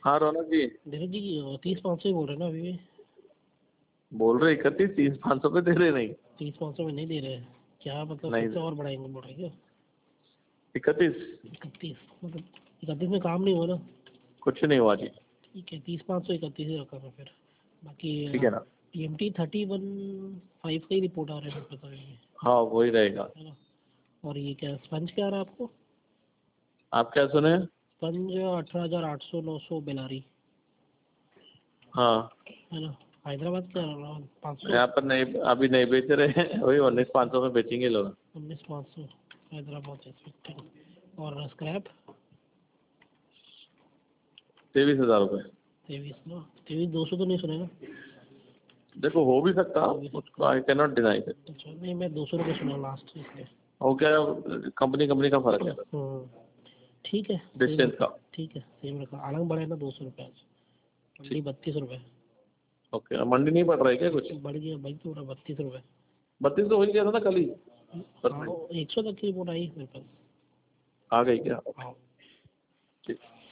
हाँ रौनक जी। धीरज जी 30-500 ही बोल रहे हैं ना अभी भी? बोल रहे 31, 30-500 पे दे रहे नहीं? 30-500 में नहीं दे रहे हैं क्या? मतलब नहीं सबसे और बढ़ाएंगे बोल रहे हैं क्या? 31। 31 मतलब 31 में काम नहीं हुआ ना? कुछ नहीं हुआ जी। ठीक है 30-500 31 ही रखा मैं फिर। बाकी ठीक है ना। TMT 3015 का ही रिपोर्ट आ रहा है मेरे पास अभी, हाँ वही रहेगा। है ना? और ये क्या स्पंज क्या आ रहा है आपको? आप क्या सुने? स्पंज 18,800-900 बेलारी, हाँ है ना? हैदराबाद क्या 500? यहाँ पर नहीं, अभी नहीं बेच रहे हैं। वही 19,500 में बेचेंगे लोग। 19,500 हैदराबाद एक्सपेक्टिंग। और स्क्रैप 23,000 रुपये। 23 ना? 23,200 तो नहीं सुने ना? देखो हो भी सकता, हो भी उसको सकता आई कैन नॉट डिनाई। है। अच्छा नहीं मैं 200 रुपये सुना लास्ट इसलिए। हो क्या, कंपनी कंपनी का फर्क है, ठीक है सेम डिस्टेंस रखा। का। ठीक है सेम रखा। आलंग बढ़े ना 200 रुपये आज। मंडी 32 रुपये। ओके, मंडी नहीं बढ़ रहा है क्या कुछ? बढ़ गया भाई पूरा 32 रुपये। 32 तो हो ही गया था ना कल ही। हाँ 100 तक की रिपोर्ट आई मेरे पास। आ गई क्या? हाँ। ठीक।